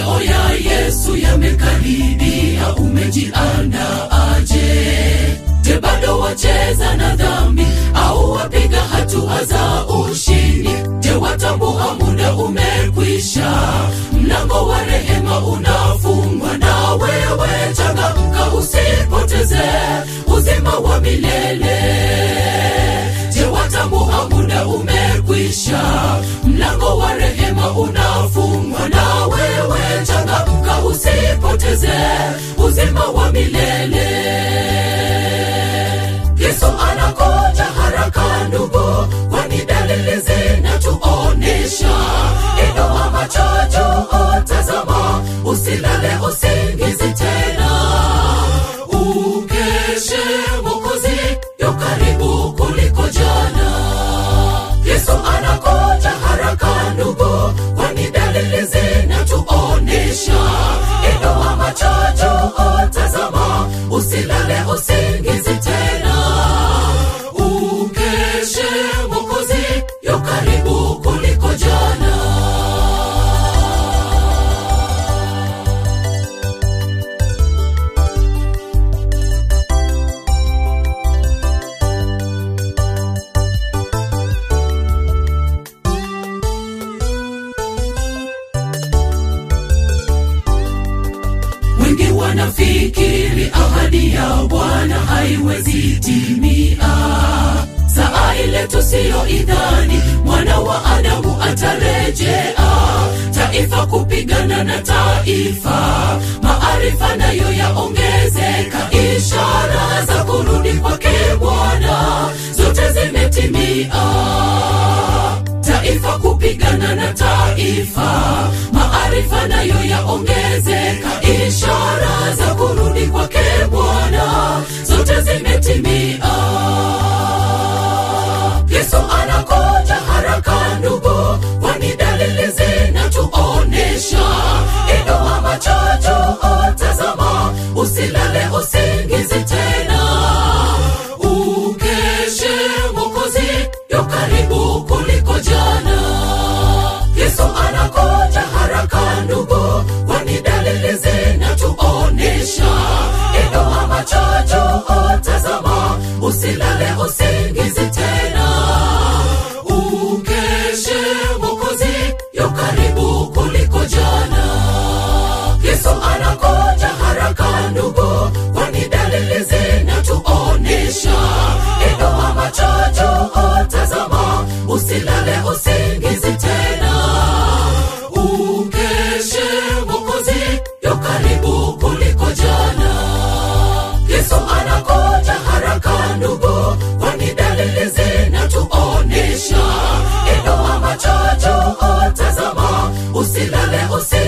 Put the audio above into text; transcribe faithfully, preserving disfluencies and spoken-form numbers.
Matokeo ya Yesu yamekaribia, umejiandaa aje? Je, bado wacheza na dhambi au wapiga hatua za ushindi? Je, watambua muda umekwisha, mlango wa rehema unafungwa? Na wewe changamka, usipoteze uzima wa milele. Je, watambua muda umekwisha, mlango wa rehema unafungwa? Na wewe changamka, usipoteze uzima wa milele. Yesu anakuja haraka ndugu, kwani dalili zinatuonesha. Inua macho juu, tazama, usilale usingizi tena. Ukeshe, Mwokozi yu karibu kuliko jana. Yesu anakuja haraka ndugu, kwani dalili zinatuonesha. Inua macho juu, tazama, usilale usingizi tena. Ukeshe, Mwokozi yu karibu kuliko jana. Wengi wanafikiri ahadi ya Bwana haiwezi timia. Saa ile tusiyo idhani mwana wa Adamu atarejea, taifa kupigana na taifa, maarifa nayo yaongezeka. Ishara za kurudi kwake Bwana zote zimetimia. Taifa kupigana na taifa, maarifa nayo yaongezeka. Ishara za kurudi kwake Bwana zote zimetimia. Yesu anakuja haraka ndugu, kwani dalili zinatuonesha. Inua macho juu, tazama, usilale usingizi tena. Ukeshe, Mwokozi yu karibu kuliko jana. Yesu anakuja haraka ndugu, kwani dalili zinatuonesha. Inua macho juu, tazama, usilale usingizi tena. Ukeshe, Mwokozi yu karibu kuliko jana. Yesu anakuja haraka ndugu, kwani dalili zinatuonesha. Inua macho juu, tazama, usilale usingizi tena. Ukeshe, Mwokozi yu karibu kuliko jana. Yesu anakuja haraka ndugu, kwani dalili zinatuonesha. Inua macho juu, tazama, usilale usingizi